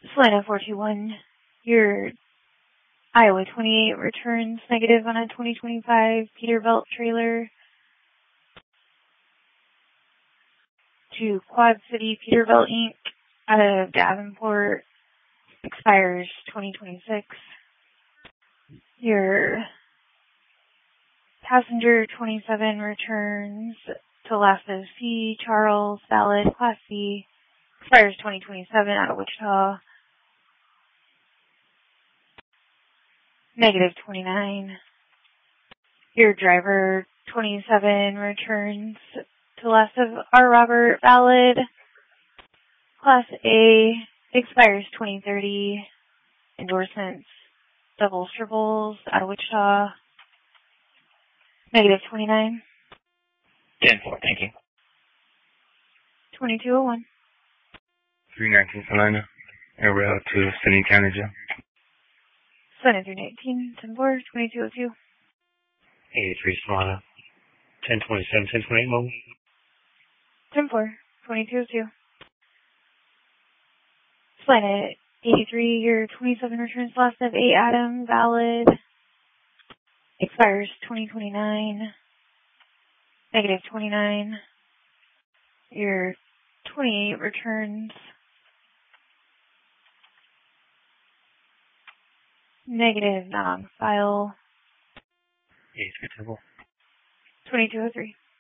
Selena 421, your Iowa 28 returns negative on a 2025 Peterbilt trailer to Quad City Peterbilt Inc. out of Davenport, expires 2026. Your passenger 27 returns to Lasso C, Charles, valid, Class C, expires 2027 out of Wichita. Negative 29. Your driver 27 returns to Lasso R. Robert, valid, Class A, expires 2030. Endorsements, doubles, triples, out of Wichita. Negative 29. 10-4, thank you. 2201. 319 Salina, en route to Sydney County Jail. Salina 319, 10-4, 2202. 83 Salina, 1027, 1028 mobile. 10-4, 2202. Salina 83, your 27 returns last of 8 Adam, valid, expires 2029. Negative 29. Your 28 returns. Negative not on file. 83 2203.